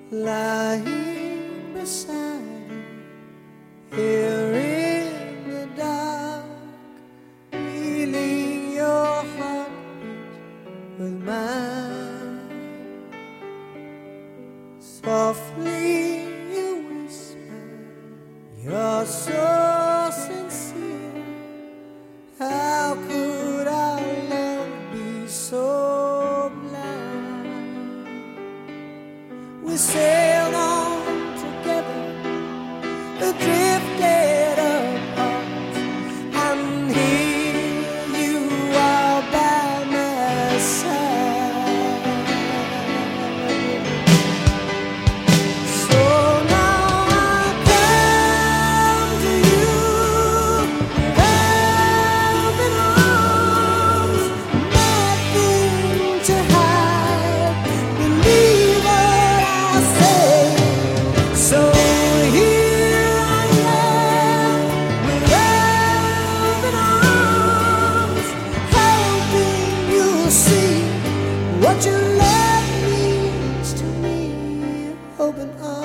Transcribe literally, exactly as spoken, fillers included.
lying beside you here in the dark, feeling your heartbeat with mine. Softly you whisper, you're so sincere. How could our love be so blind? We sailed on together, drifted apart, and here you are by my side. So now I come to you with open arms, nothing to hide. Believe what I say. So here I am with open arms, hoping you'll see what your love means to me. Open arms.